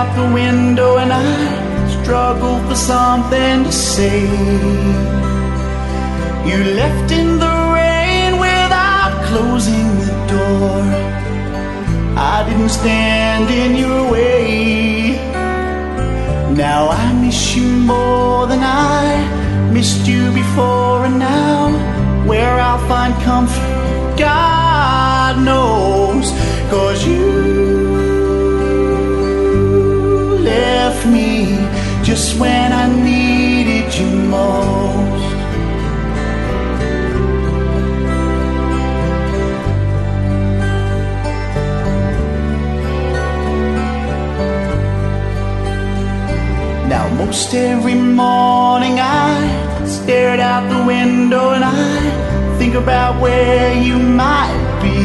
out the window and I struggle for something to say. You left in the rain without closing the door. I didn't stand in your way. Now I miss you more than I missed you before, and now where I'll find comfort, God knows. 'Cause you left me just when I needed you most. Now most every morning I stared out the window and I think about where you might be.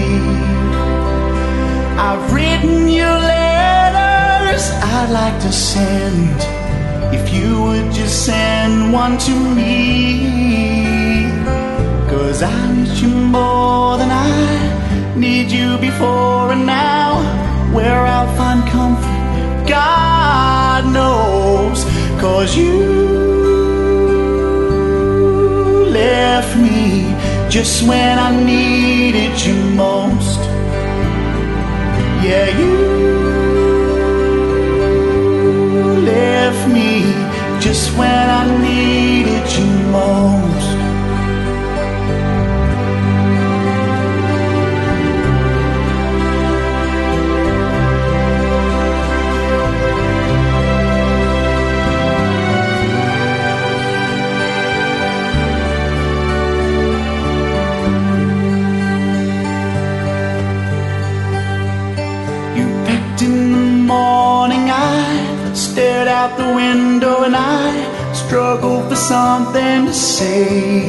I've written you letters I'd like to send, if you would just send one to me. 'Cause I need you more than I need you before, and now where I'll find comfort, God knows. 'Cause you left me just when I needed you most. Yeah, you left me just when I needed you most. Stared out the window and I struggled for something to say.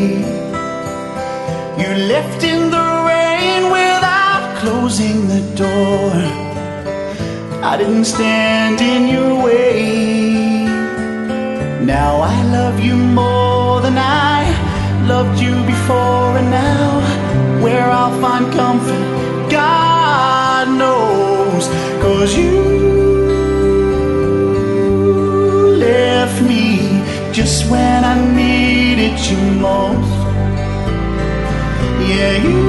You left in the rain without closing the door. I didn't stand in your way. Now I love you more than I loved you before, and now where I'll find comfort, God knows. 'Cause you left me just when I needed you most. Yeah, you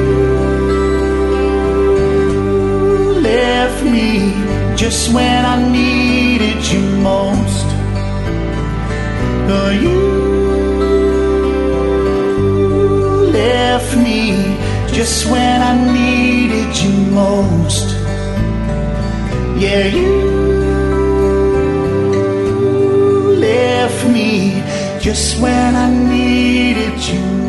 left me just when I needed you most. Oh, you left me just when I needed you most. Yeah, you left me just when I needed you